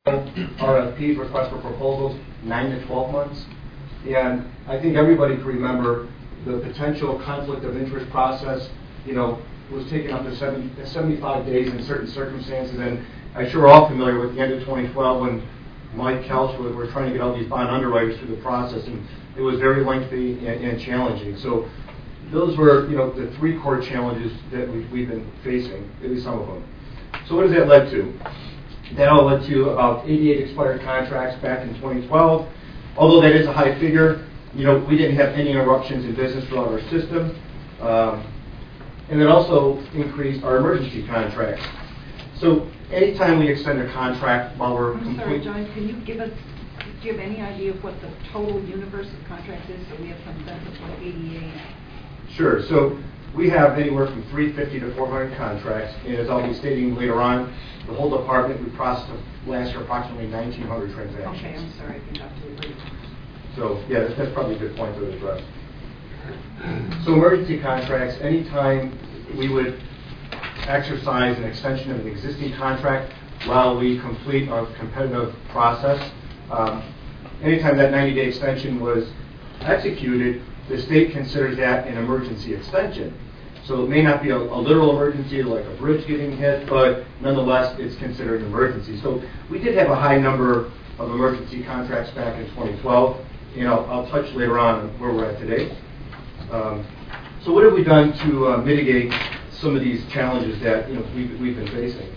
RFPs, request for proposals, 9 to 12 months. And I think everybody can remember the potential conflict of interest process, was taken up to 75 days in certain circumstances. And I'm sure we're all familiar with the end of 2012 when Mike Kelch were trying to get all these bond underwriters through the process, and it was very lengthy and challenging. So those were, the three core challenges that we've been facing, at least some of them. So what has that led to? That all led to about 88 expired contracts back in 2012. Although that is a high figure, we didn't have any interruptions in business throughout our system. And it also increased our emergency contracts. So anytime we extend a contract while we're I'm sorry, John, do you have any idea of what the total universe of contracts is? So we have some sense of what 88. Sure. So we have anywhere from 350 to 400 contracts, and as I'll be stating later on, the whole department, we processed last year approximately 1,900 transactions. Okay, I'm sorry, I got to agree. So yeah, that's probably a good point to address. So emergency contracts, anytime we would exercise an extension of an existing contract while we complete our competitive process, anytime that 90-day extension was executed, the state considers that an emergency extension. So it may not be a literal emergency like a bridge getting hit, but nonetheless it's considered an emergency. So we did have a high number of emergency contracts back in 2012, and I'll touch later on where we're at today. So what have we done to mitigate some of these challenges that we've been facing?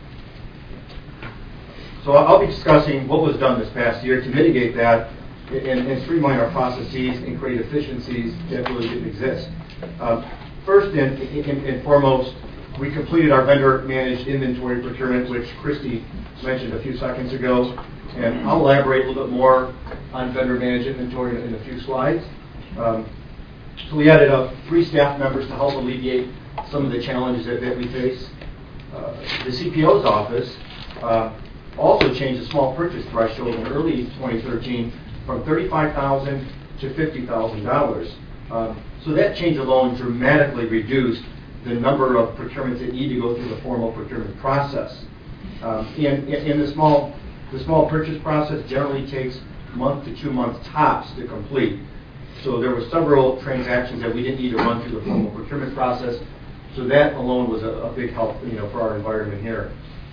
So I'll be discussing what was done this past year to mitigate that and streamline our processes and create efficiencies that really didn't exist. First and foremost, we completed our vendor-managed inventory procurement, which Christy mentioned a few seconds ago, and I'll elaborate a little bit more on vendor-managed inventory in a few slides. So we added up 3 staff members to help alleviate some of the challenges that we face. The CPO's office also changed the small purchase threshold in early 2013 from $35,000 to $50,000. So that change alone dramatically reduced the number of procurements that need to go through the formal procurement process. And the small purchase process generally takes 1 to 2 months tops to complete. So there were several transactions that we didn't need to run through the formal procurement process. So that alone was a big help, for our environment here.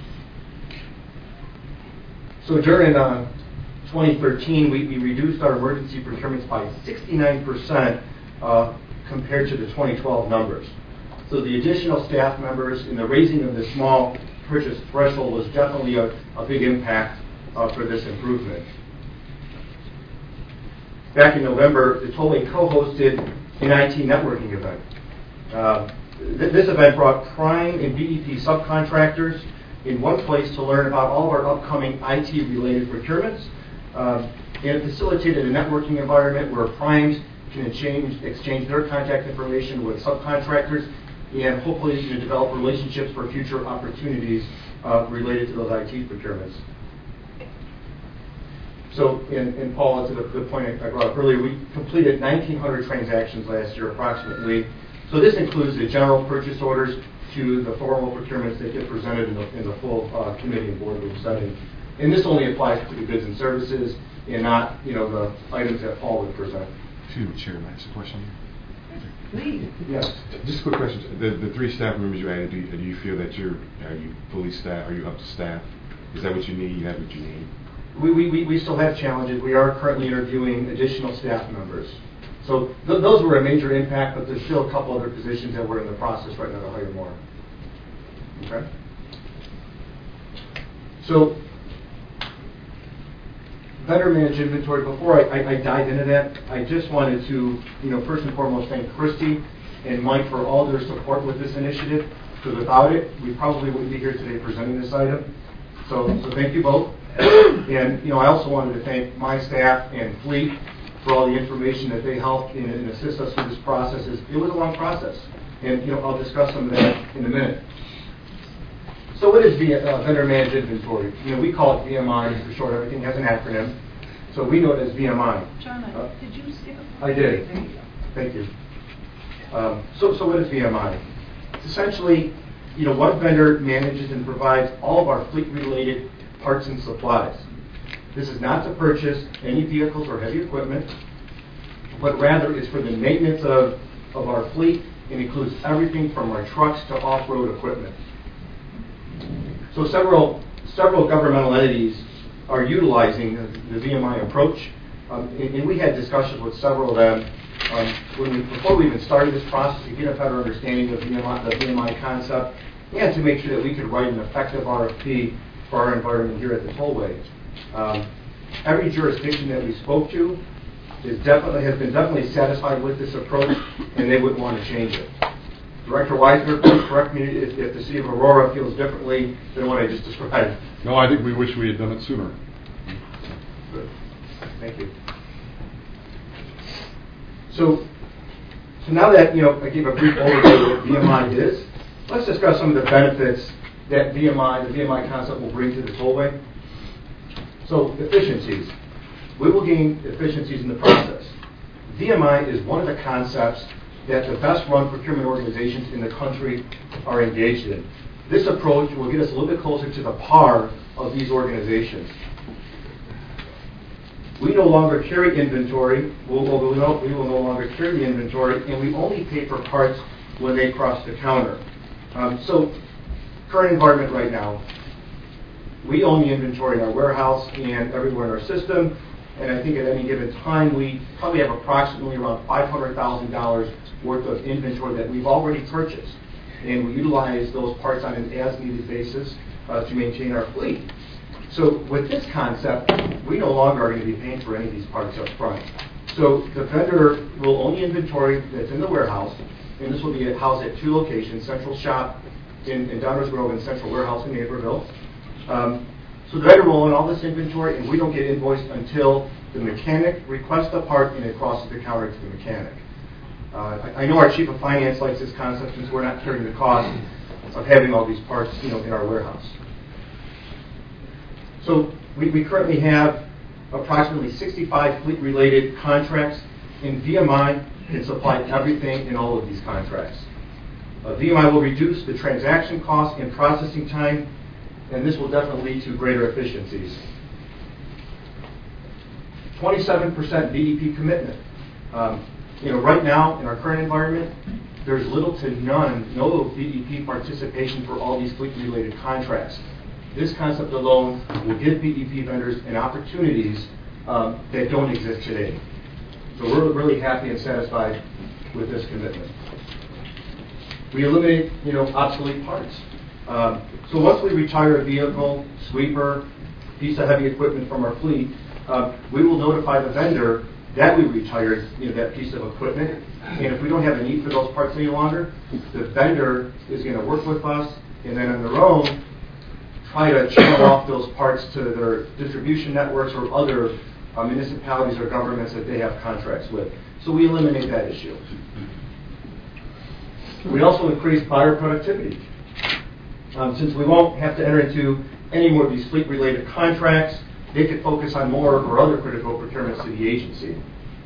So during 2013, we reduced our emergency procurements by 69% compared to the 2012 numbers. So the additional staff members and the raising of the small purchase threshold was definitely a big impact for this improvement. Back in November, the Tollway co-hosted an IT networking event. This event brought Prime and BEP subcontractors in one place to learn about all of our upcoming IT-related procurements, and it facilitated a networking environment where primes can exchange their contact information with subcontractors and hopefully develop relationships for future opportunities related to those IT procurements. So, and Paul, to the point I brought up earlier, we completed 1,900 transactions last year approximately. So this includes the general purchase orders to the formal procurements that get presented in the full committee and boardroom setting. And this only applies to the goods and services and not, the items that Paul would present. Excuse me, Chair, may I ask a question here? Please. Yes. Just a quick question. The 3 staff members you added, do you feel that are you fully staffed? Are you up to staff? Is that what you need? You have what you need? We still have challenges. We are currently interviewing additional staff members. So those were a major impact, but there's still a couple other positions that we're in the process right now to hire more. Okay? So vendor managed inventory, before I dive into that, I just wanted to, first and foremost thank Christy and Mike for all their support with this initiative, because without it, we probably wouldn't be here today presenting this item. So thank you both. And, I also wanted to thank my staff and Fleet for all the information that they helped and assist us through this process. It was a long process, and, I'll discuss some of that in a minute. So what is vendor managed inventory? We call it VMI for short. Everything has an acronym. So we know it as VMI. John, did you skip a I did. There you go. Thank you. So what is VMI? It's essentially, one vendor manages and provides all of our fleet-related parts and supplies. This is not to purchase any vehicles or heavy equipment, but rather is for the maintenance of our fleet and includes everything from our trucks to off-road equipment. So several governmental entities are utilizing the VMI approach, and we had discussions with several of them before we even started this process to get a better understanding of the VMI concept and to make sure that we could write an effective RFP for our environment here at the tollway. Every jurisdiction that we spoke to has been definitely satisfied with this approach, and they wouldn't want to change it. Director Weisner, please correct me if the City of Aurora feels differently than what I just described. No, I think we wish we had done it sooner. Good. Thank you. So now that I gave a brief overview of what VMI is, let's discuss some of the benefits that the VMI concept will bring to the tollway. So efficiencies. We will gain efficiencies in the process. VMI is one of the concepts that the best run procurement organizations in the country are engaged in. This approach will get us a little bit closer to the par of these organizations. We no longer carry inventory. We will no longer carry the inventory, and we only pay for parts when they cross the counter. So current environment right now, we own the inventory in our warehouse and everywhere in our system, and I think at any given time we probably have approximately around $500,000 worth of inventory that we've already purchased, and we utilize those parts on an as-needed basis to maintain our fleet. So with this concept, we no longer are going to be paying for any of these parts up front. So the vendor will own the inventory that's in the warehouse, and this will be housed at two locations, Central Shop in Downers Grove and Central Warehouse in Naperville. So the vendor will own all this inventory, and we don't get invoiced until the mechanic requests the part and it crosses the counter to the mechanic. I know our Chief of Finance likes this concept since we're not carrying the cost of having all these parts in our warehouse. So we currently have approximately 65 fleet-related contracts, and VMI can supply everything in all of these contracts. VMI will reduce the transaction cost and processing time, and this will definitely lead to greater efficiencies. 27% BEP commitment. Right now, in our current environment, there's little to no BEP participation for all these fleet-related contracts. This concept alone will give BEP vendors an opportunities that don't exist today. So we're really happy and satisfied with this commitment. We eliminate, obsolete parts. So once we retire a vehicle, sweeper, piece of heavy equipment from our fleet, we will notify the vendor that we retired that piece of equipment. And if we don't have a need for those parts any longer, the vendor is going to work with us and then on their own try to channel off those parts to their distribution networks or other municipalities or governments that they have contracts with. So we eliminate that issue. We also increase buyer productivity. Since we won't have to enter into any more of these fleet-related contracts, they could focus on more or other critical procurements to the agency.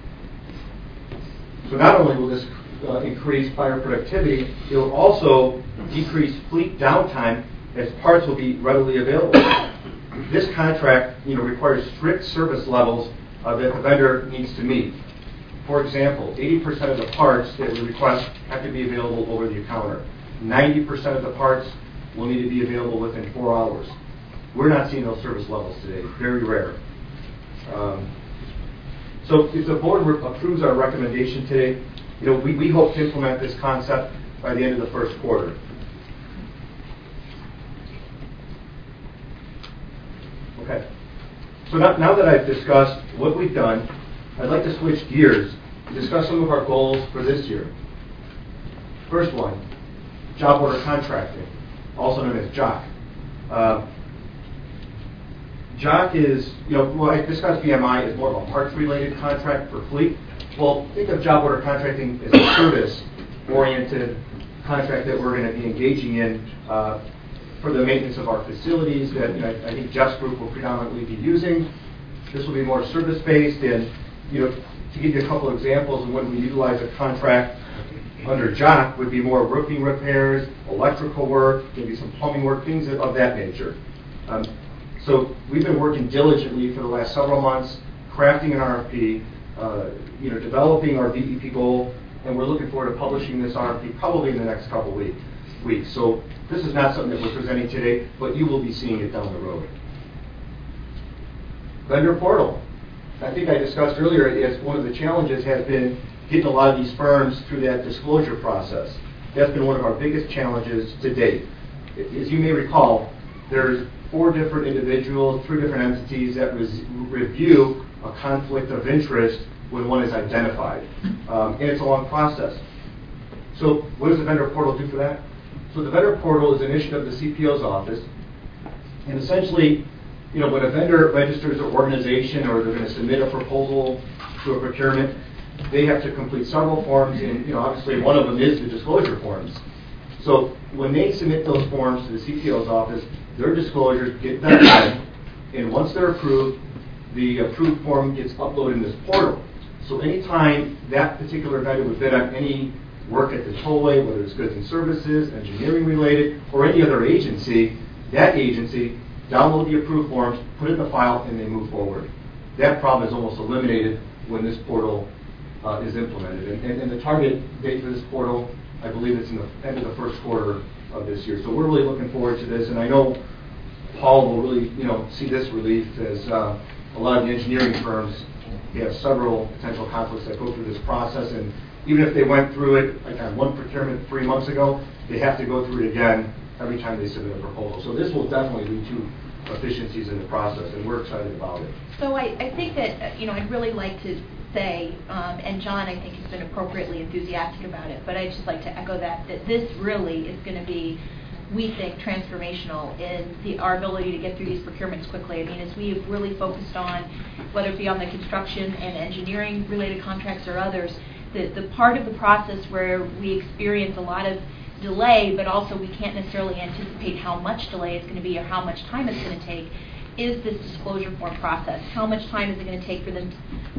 So not only will this increase buyer productivity, it will also decrease fleet downtime as parts will be readily available. This contract requires strict service levels that the vendor needs to meet. For example, 80% of the parts that we request have to be available over the counter. 90% of the parts will need to be available within 4 hours. We're not seeing those service levels today, very rare. So if the board approves our recommendation today, we hope to implement this concept by the end of the first quarter. Okay. So now that I've discussed what we've done, I'd like to switch gears and discuss some of our goals for this year. First one, job order contracting, also known as JOC. JOC is, I discussed VMI as more of a parts-related contract for fleet. Well, think of job order contracting as a service-oriented contract that we're going to be engaging in for the maintenance of our facilities that I think Jeff's group will predominantly be using. This will be more service-based, and to give you a couple examples of when we utilize a contract under JOC would be more roofing repairs, electrical work, maybe some plumbing work, things of that nature. So we've been working diligently for the last several months, crafting an RFP, developing our VEP goal, and we're looking forward to publishing this RFP probably in the next couple weeks. So this is not something that we're presenting today, but you will be seeing it down the road. Vendor portal. I think I discussed earlier, as one of the challenges has been getting a lot of these firms through that disclosure process. That's been one of our biggest challenges to date. As you may recall, there's 4 different individuals, 3 different entities that review a conflict of interest when one is identified. And it's a long process. So what does the vendor portal do for that? So the vendor portal is an initiative of the CPO's office. And essentially, when a vendor registers an organization or they're going to submit a proposal to a procurement, they have to complete several forms, and obviously one of them is the disclosure forms. So when they submit those forms to the CPO's office, their disclosures get verified, and once they're approved, the approved form gets uploaded in this portal. So anytime that particular vendor would bid on any work at the tollway, whether it's goods and services, engineering related, or any other agency, that agency download the approved forms, put it in the file, and they move forward. That problem is almost eliminated when this portal is implemented. And the target date for this portal, I believe it's in the end of the first quarter of this year. So we're really looking forward to this, and I know Paul will really see this relief as a lot of the engineering firms have several potential conflicts that go through this process, and even if they went through it like on one procurement 3 months ago, they have to go through it again every time they submit a proposal. So this will definitely lead to efficiencies in the process, and we're excited about it. So I think that, I'd really like to say, and John, I think, has been appropriately enthusiastic about it, but I'd just like to echo that this really is going to be, we think, transformational in our ability to get through these procurements quickly. I mean, as we have really focused on, whether it be on the construction and engineering related contracts or others, the part of the process where we experience a lot of delay, but also we can't necessarily anticipate how much delay it's going to be or how much time it's going to take, is this disclosure form process. How much time is it going to take for them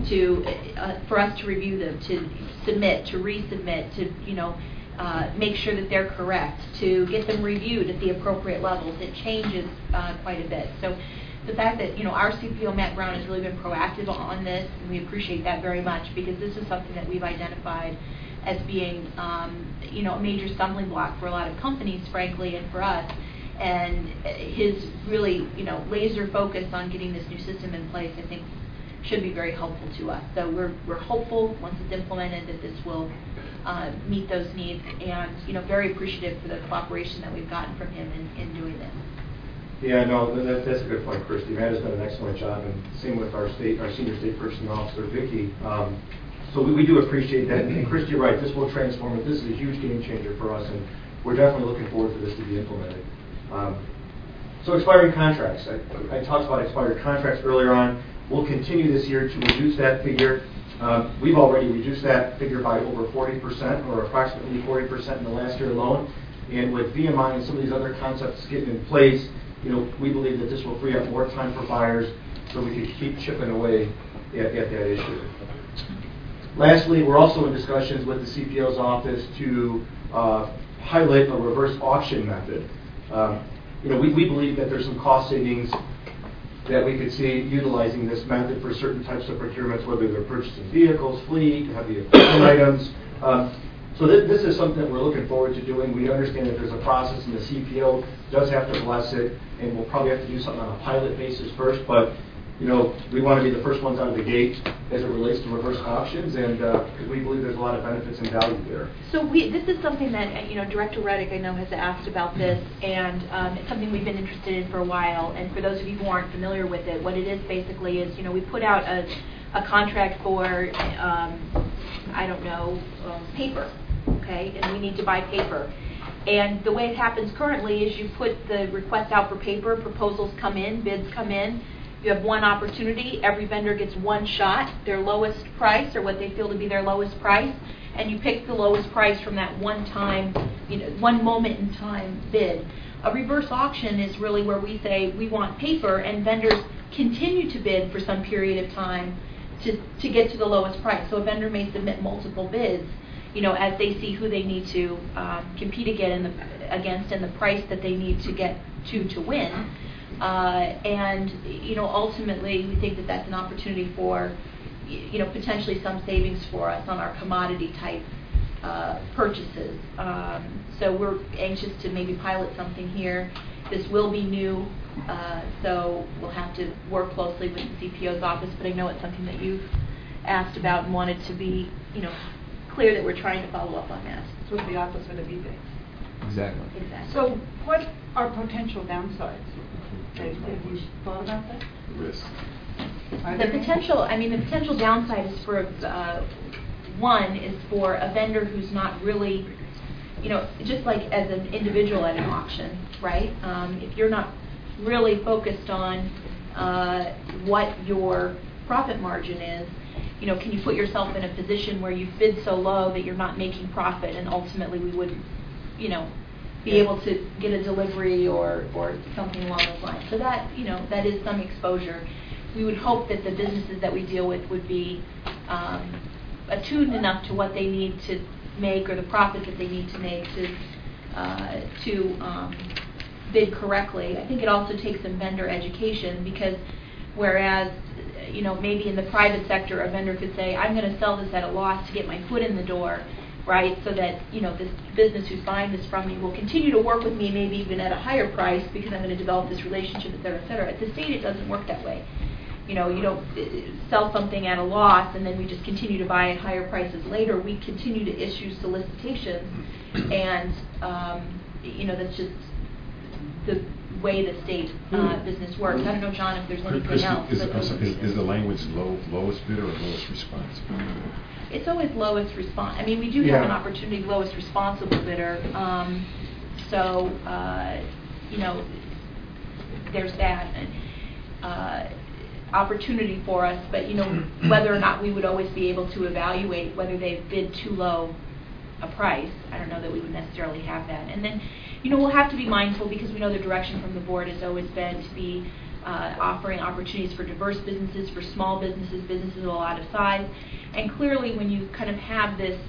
for us to review them, to submit, to resubmit, to make sure that they're correct, to get them reviewed at the appropriate levels. It changes quite a bit. So the fact that our CPO, Matt Brown, has really been proactive on this, and we appreciate that very much, because this is something that we've identified as being a major stumbling block for a lot of companies, frankly, and for us. And his really laser focus on getting this new system in place, I think, should be very helpful to us. So we're hopeful once it's implemented that this will meet those needs, and very appreciative for the cooperation that we've gotten from him in doing this. Yeah, no, that's a good point, Christy. Matt has done an excellent job, and same with our senior state purchasing officer, Vicki. So we do appreciate that. And Christy, you're right, this will transform it. This is a huge game changer for us, and we're definitely looking forward for this to be implemented. So expiring contracts. I talked about expired contracts earlier on. We'll continue this year to reduce that figure. We've already reduced that figure by over 40%, or approximately 40% in the last year alone. And with VMI and some of these other concepts getting in place, we believe that this will free up more time for buyers so we can keep chipping away at that issue. Lastly, we're also in discussions with the CPO's office to pilot a reverse auction method. We believe that there's some cost savings that we could see utilizing this method for certain types of procurements, whether they're purchasing vehicles, fleet, heavy equipment items. So this is something that we're looking forward to doing. We understand that there's a process, and the CPO does have to bless it, and we'll probably have to do something on a pilot basis first, but we want to be the first ones out of the gate as it relates to reverse auctions, and because we believe there's a lot of benefits and value there. So this is something that Director Reddick, I know, has asked about this, and it's something we've been interested in for a while. And for those of you who aren't familiar with it, what it is basically is we put out a contract for paper, okay, and we need to buy paper. And the way it happens currently is you put the request out for paper, proposals come in, bids come in. You have one opportunity. Every vendor gets one shot, their lowest price or what they feel to be their lowest price, and you pick the lowest price from that one moment in time bid. A reverse auction is really where we say we want paper, and vendors continue to bid for some period of time to get to the lowest price. So a vendor may submit multiple bids, as they see who they need to compete against and the price that they need to get to win. And, ultimately, we think that that's an opportunity for, potentially some savings for us on our commodity type purchases. So we're anxious to maybe pilot something here. This will be new, so we'll have to work closely with the CPO's office, but I know it's something that you've asked about and wanted to be, clear that we're trying to follow up on that. So the office of the VP. Exactly. Exactly. So what are potential downsides? Have you thought about that? Risk. Are The there any? potential downside is for, one, is for a vendor who's not really, just like as an individual at an auction, right? If you're not really focused on what your profit margin is, can you put yourself in a position where you've bid so low that you're not making profit, and ultimately we wouldn't, be able to get a delivery or something along those lines. So that, that is some exposure. We would hope that the businesses that we deal with would be attuned enough to what they need to make or the profit that they need to make to bid correctly. I think it also takes some vendor education, because whereas maybe in the private sector a vendor could say, I'm going to sell this at a loss to get my foot in the door, right, so that this business who's buying this from me will continue to work with me, maybe even at a higher price, because I'm going to develop this relationship, et cetera, et cetera. At the state, it doesn't work that way. You don't sell something at a loss and then we just continue to buy at higher prices later. We continue to issue solicitations, and that's just the way the state business works. I don't know, John, if there's anything else. Is the language lowest bidder or lowest response? It's always lowest response. We do have an opportunity, lowest responsible bidder. So, there's that opportunity for us. But, whether or not we would always be able to evaluate whether they've bid too low a price, I don't know that we would necessarily have that. And then, we'll have to be mindful, because we know the direction from the board has always been to be offering opportunities for diverse businesses, for small businesses, businesses of a lot of size. And clearly, when you kind of have this,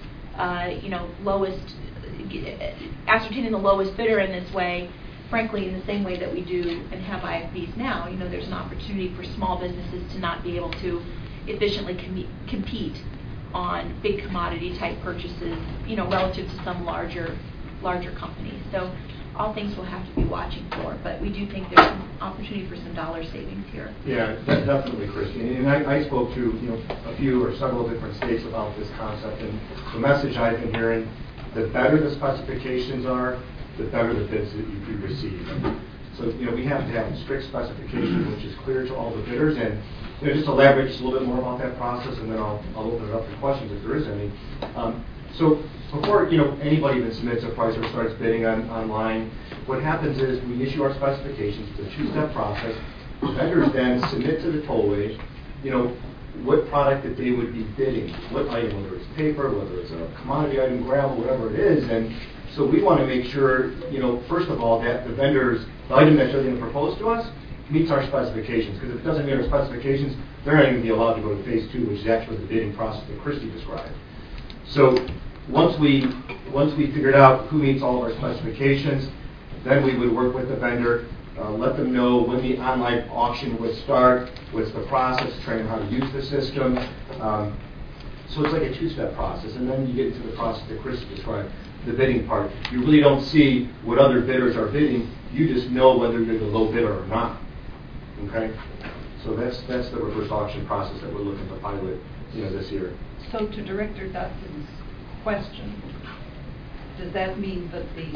ascertaining the lowest bidder in this way, frankly, in the same way that we do and have IFBs now, there's an opportunity for small businesses to not be able to efficiently compete on big commodity type purchases, relative to some larger companies. So all things we'll have to be watching for, but we do think there's an opportunity for some dollar savings here. Yeah, definitely, Christine. And I spoke to a few or several different states about this concept, and the message I've been hearing: the better the specifications are, the better the bids that you receive. So we have to have strict specifications, which is clear to all the bidders. And just to elaborate just a little bit more about that process, and then I'll open it up for questions if there is any. So before anybody even submits a price or starts bidding online, what happens is we issue our specifications. It's a two-step process. Vendors then submit to the tollway, what product that they would be bidding, what item, whether it's paper, whether it's a commodity item, gravel, whatever it is. And so we want to make sure, first of all, that the item that they're going to propose to us meets our specifications. Because if it doesn't meet our specifications, they're not going to be allowed to go to phase 2, which is actually the bidding process that Christy described. So once we figured out who meets all of our specifications, then we would work with the vendor, let them know when the online auction would start, what's the process, train them how to use the system. So it's like a two-step process, and then you get into the process that Chris described, the bidding part. You really don't see what other bidders are bidding. You just know whether you're the low bidder or not. Okay? So that's the reverse auction process that we're looking to pilot, this year. So to Director Dudson's question, does that mean that the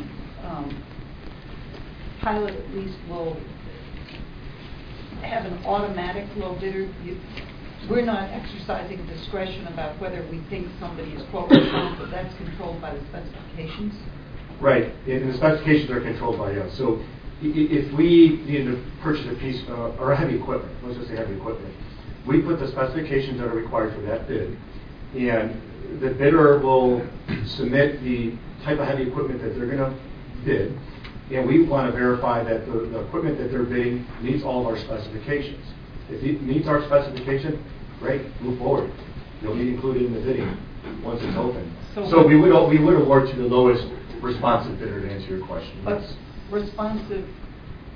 pilot at least will have an automatic low bidder? We're not exercising discretion about whether we think somebody is quote but that's controlled by the specifications? Right, and the specifications are controlled by us. So if we need to purchase a piece or heavy equipment, let's just say heavy equipment, we put the specifications that are required for that bid, and the bidder will submit the type of heavy equipment that they're going to bid, and we want to verify that the equipment that they're bidding meets all of our specifications. If it meets our specification, great, move forward. It'll be included in the bidding once it's open. So we would award to the lowest responsive bidder, to answer your question. But responsive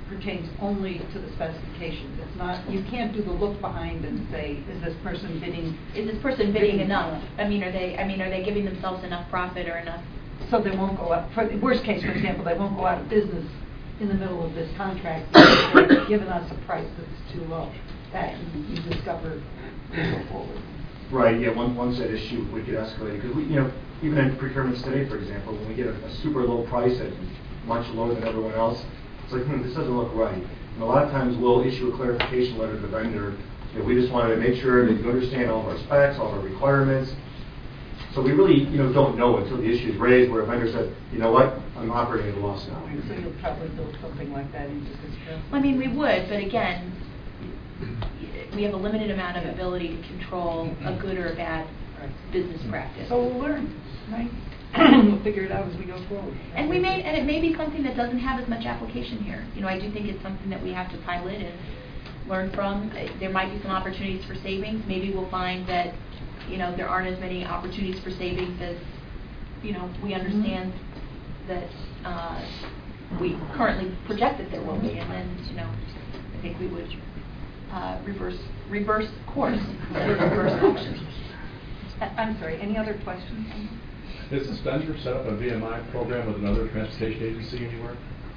pertains only to the specifications. It's not, you can't do the look behind and say, is this person bidding? Is this person bidding enough? Are they giving themselves enough profit or enough? So they won't go out, for the worst case, for example, they won't go out of business in the middle of this contract because they've given us a price that's too low. That you discover as you go forward. Right, yeah, once that issue would get escalated, because even in procurements today, for example, when we get a super low price at much lower than everyone else, it's like, this doesn't look right. And a lot of times we'll issue a clarification letter to the vendor. We just wanted to make sure that you understand all of our specs, all of our requirements. So we really, don't know until the issue is raised where a vendor says, you know what, I'm operating at a loss now. So you'll probably build something like that into this bill. I mean, we would, but again, we have a limited amount of ability to control a good or a bad business practice. So we'll learn, right? We'll figure it out as we go forward. And it may be something that doesn't have as much application here. I do think it's something that we have to pilot and learn from. There might be some opportunities for savings. Maybe we'll find that, there aren't as many opportunities for savings as, we understand that we currently project that there will be. And then, I think we would reverse course, reverse action. I'm sorry, any other questions? Has the Spencer set up a VMI program with another transportation agency anywhere?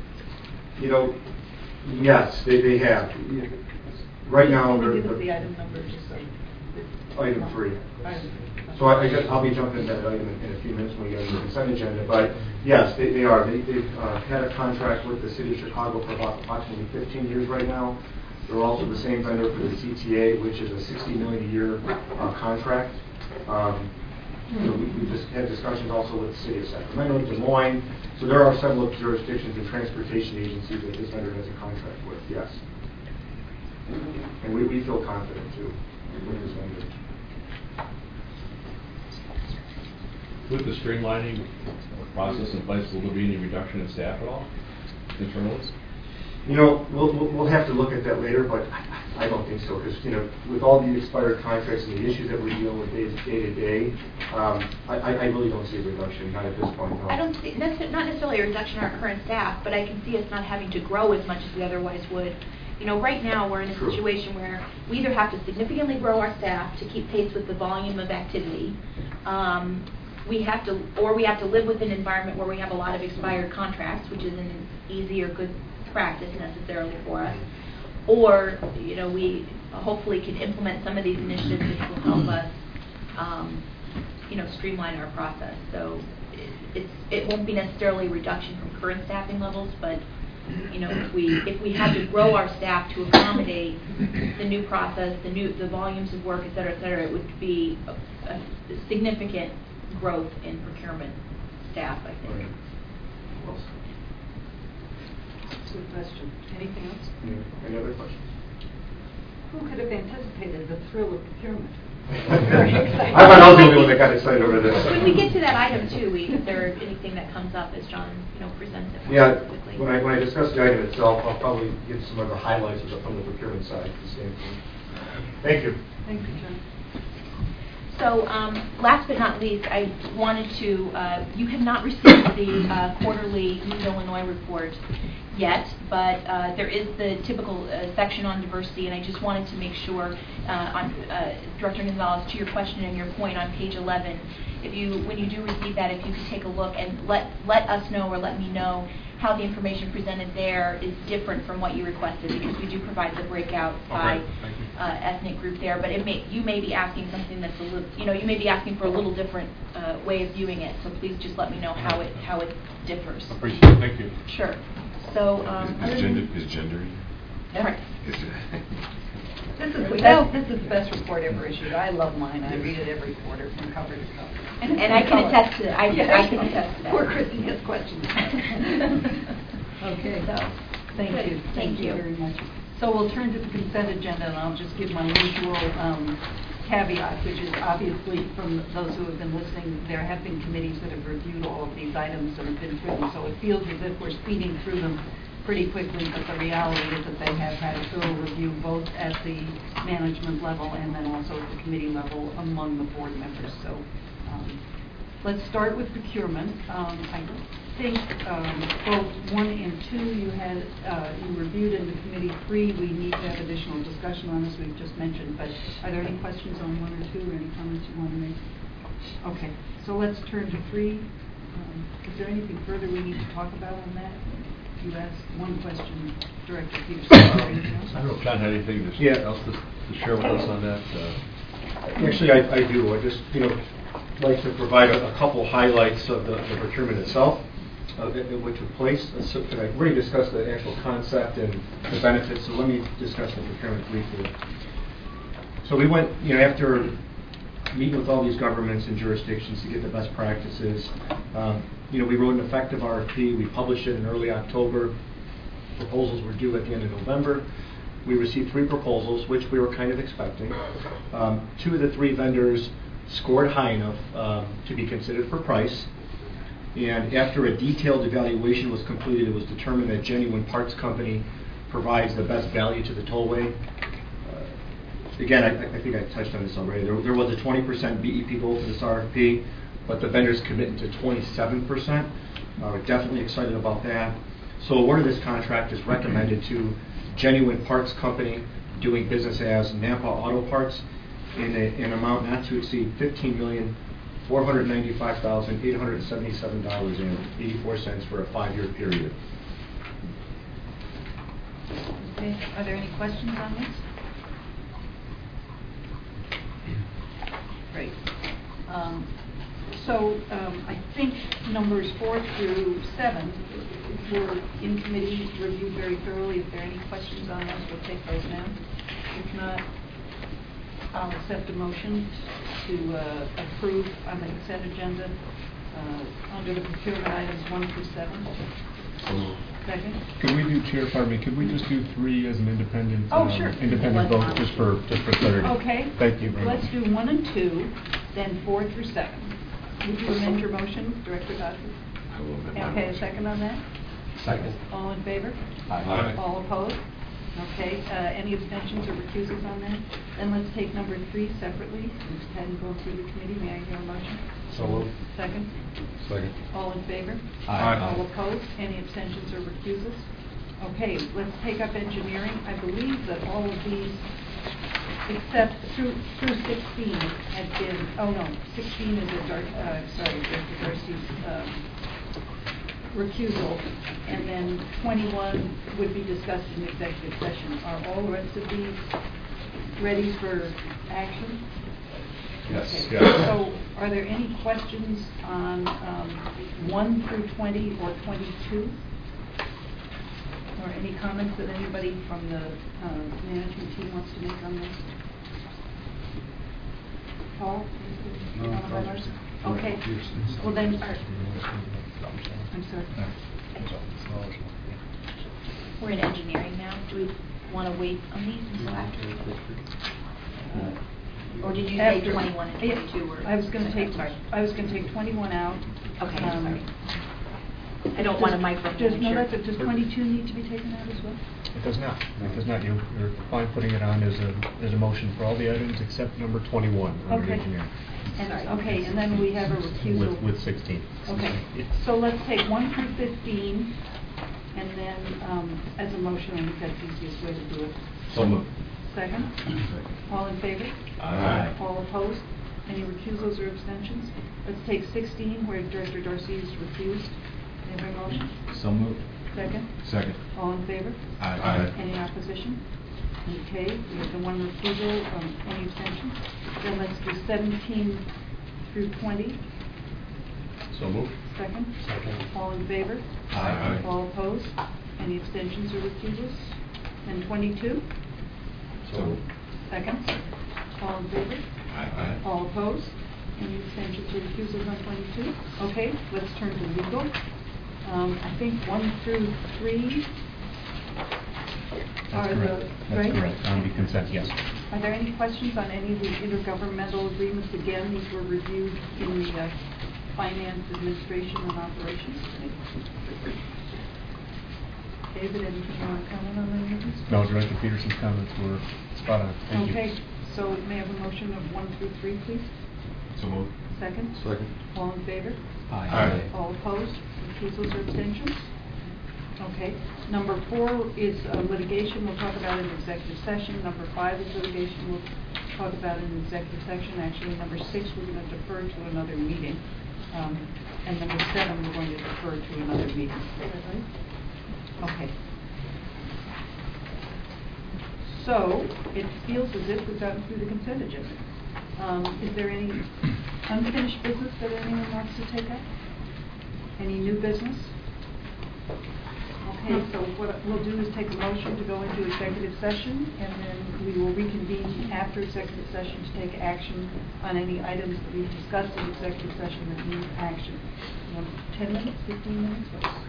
Yes, they have. Right now, Can you give us the item number just so? Item 3. Item 3. So I guess I'll be jumping into that item in a few minutes when we get to the consent agenda. But yes, they are. They've had a contract with the city of Chicago for about approximately 15 years right now. They're also the same vendor for the CTA, which is a $60 million a year contract. We just had discussions also with the city of Sacramento, Des Moines. So there are several jurisdictions and transportation agencies that this vendor has a contract with, yes. And we feel confident, too, with this vendor. With the streamlining process in place, will there be any reduction in staff at all, internally? We'll have to look at that later, but I don't think so. Because with all the expired contracts and the issues that we're dealing with day to day, I really don't see a reduction. Not at this point. No. I don't see not necessarily a reduction in our current staff, but I can see us not having to grow as much as we otherwise would. Right now we're in a situation where we either have to significantly grow our staff to keep pace with the volume of activity. We have to live with an environment where we have a lot of expired contracts, which isn't an easy or good practice necessarily for us, or we hopefully can implement some of these initiatives which will help us streamline our process. So it won't be necessarily a reduction from current staffing levels, but if we had to grow our staff to accommodate the new process, the volumes of work, et cetera, it would be a significant growth in procurement staff, I think. Good question. Anything else? Any other questions? Who could have anticipated the thrill of procurement? Very exciting. I thought I was the only one that got excited over this. When we get to that item too, if there's anything that comes up as John presents it more quickly. When I discuss the item itself, I'll probably give some of the highlights from the procurement side at the same time. Thank you. Thank you, John. So last but not least, I wanted to, you have not received the quarterly News Illinois report yet, but there is the typical section on diversity, and I just wanted to make sure, Director Gonzalez, to your question and your point on page 11, when you do receive that, if you could take a look and let us know or let me know how the information presented there is different from what you requested, because we do provide the breakout by ethnic group there. But you may be asking something that's a little, you may be asking for a little different way of viewing it. So please just let me know how it differs. Appreciate it. Thank you. Sure. So is gender? Right. This is the best report ever issued. I love mine. I read it every quarter from cover to cover. And I can attest to that. I can attest to that. Poor Christy has questions. Okay. So, thank you. Thank you very much. So we'll turn to the consent agenda, and I'll just give my usual caveat, which is obviously from those who have been listening, there have been committees that have reviewed all of these items and have been through them, so it feels as if we're speeding through them pretty quickly, but the reality is that they have had a thorough review both at the management level and then also at the committee level among the board members. So let's start with procurement. I think both 1 and 2 you reviewed in the committee. 3, we need to have additional discussion on, as we've just mentioned. But are there any questions on 1 or 2, or any comments you want to make? Okay, so let's turn to 3. Is there anything further we need to talk about on that? You asked one question, Director Peterson. I don't know if John had anything else to share with us on that. Actually, I do. I just, like to provide a couple highlights of the procurement itself, what took place. So I've already discussed the actual concept and the benefits, so let me discuss the procurement briefly. So we went, after meeting with all these governments and jurisdictions to get the best practices, we wrote an effective RFP. We published it in early October. Proposals were due at the end of November. We received 3 proposals, which we were kind of expecting. 2 of the 3 vendors scored high enough to be considered for price. And after a detailed evaluation was completed, it was determined that Genuine Parts Company provides the best value to the tollway. Again, I think I touched on this already. There was a 20% BEP goal for this RFP, but the vendors committed to 27%. We're definitely excited about that. So award of this contract is recommended to Genuine Parts Company, doing business as Napa Auto Parts, in an amount not to exceed $15,495,877.84 for a 5-year period. Okay, are there any questions on this? Great. I think numbers 4 through 7 were in committee, reviewed very thoroughly. If there are any questions on those, we'll take those now. If not, I'll accept a motion to approve on the consent agenda under the procurement items 1 through 7. Second. Could we do, Chair, pardon me, could we just do 3 as an independent Sure. independent vote, just for clarity? Okay. Thank you very Let's much. do 1 and 2, then 4 through 7. Would you amend your motion, Director Godfrey? I will amend my Okay, a motion. second on that? Second. All in favor? Aye. All opposed? Okay, any abstentions or recusals on that? Then let's take number 3 separately. Since it hadn't gone through the committee, may I hear a motion? So moved. Second? Second. All in favor? Aye. All opposed? Any abstentions or recusals? Okay, let's take up engineering. I believe that all of these, except through 16, had been, 16 is Director Darcy's recusal, and then 21 would be discussed in executive session. Are all the rest of these ready for action? Yes. Okay. Yeah. So are there any questions on 1 through 20 or 22? Or any comments that anybody from the management team wants to make on this? Paul? Okay. Well then, I'm sorry. We're in engineering now. Do we want to wait on these until after? Or did you say After- 21 and 22 were? I was going to take. Sorry. I was going to take 21 out. Okay, sorry. I don't want to micromanage. Does 22 need to be taken out as well? It does not. It does not. You're fine putting it on as a motion for all the items except number 21 under Okay. engineering. Okay, and then we have a recusal. With 16. Okay, so let's take 1 through 15, and then as a motion, I think that's the easiest way to do it. So moved. Second? All in favor? Aye. All opposed? Any recusals or abstentions? Let's take 16, where Director Darcy is recused. Any other motion? So moved. Second? Second. All in favor? Aye. Any opposition? Okay, we have the 1 recusal, any abstentions? Then let's do 17 through 20. So moved. Second? Second. All in favor? Aye. All opposed? Any abstentions or recusals? And 22? So moved. Second? All in favor? Aye. All opposed? Any abstentions or recusals on 22? Okay, let's turn to legal. I think 1 through 3 That's are correct. the, That's right? correct. On the consent, yes. Are there any questions on any of the intergovernmental agreements? Again, these were reviewed in the Finance, Administration, and Operations Committee. David, anything you want to comment on any of these? No, Director Peterson's comments were spot on. Thank you. Okay, so may I have a motion of 1 through 3, please? So moved. Second? Second. All in favor? Aye. All opposed? Recusals or abstentions? Okay. Number 4 is litigation. We'll talk about it in executive session. Number 5 is litigation. We'll talk about it in executive session. Actually, number 6 we're going to defer to another meeting. And number 7 we're going to defer to another meeting. Is that right? Okay. So, it feels as if we've gotten through the consent agenda. Is there any unfinished business that anyone wants to take up? Any new business? Okay, so what we'll do is take a motion to go into executive session, and then we will reconvene after executive session to take action on any items that we've discussed in executive session that need action. You want 10 minutes, 15 minutes?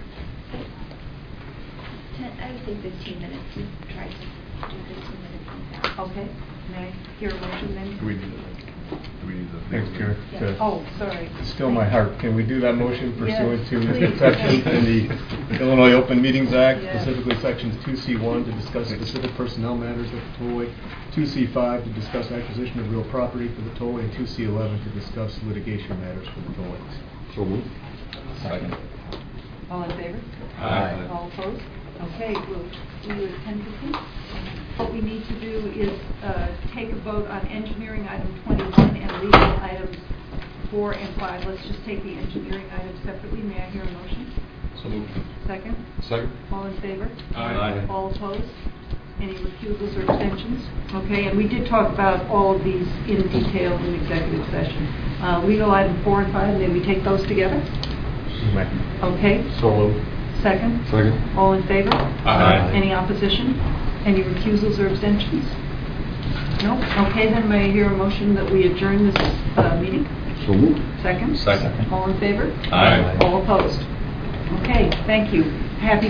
I would say 15 minutes. We try to do 15 minutes. Okay, may I hear a motion then? Do we need the... Thanks, Chair. To Oh, sorry. still my heart, can we do that motion pursuant Yes, to please. section in the Illinois Open Meetings Act, Yes. specifically sections 2C1 to discuss specific personnel matters at the tollway, 2C5 to discuss acquisition of real property for the tollway, and 2C11 to discuss litigation matters for the tollways. So moved. Second. All in favor? Aye. All opposed? Okay, we'll see you at 10:15. What we need to do is take a vote on engineering item 21 and legal items 4 and 5. Let's just take the engineering items separately. May I hear a motion? So moved. Second? Second. All in favor? Aye. All opposed? Any recusals or abstentions? Okay, and we did talk about all of these in detail in executive session. Legal item 4 and 5, may we take those together? Okay, So moved. second? Second. All in favor? Aye. Any opposition? Any recusals or abstentions? No? Okay, then may I hear a motion that we adjourn this meeting? So moved. Second? Second. All in favor? Aye. All opposed? Okay, thank you. Happy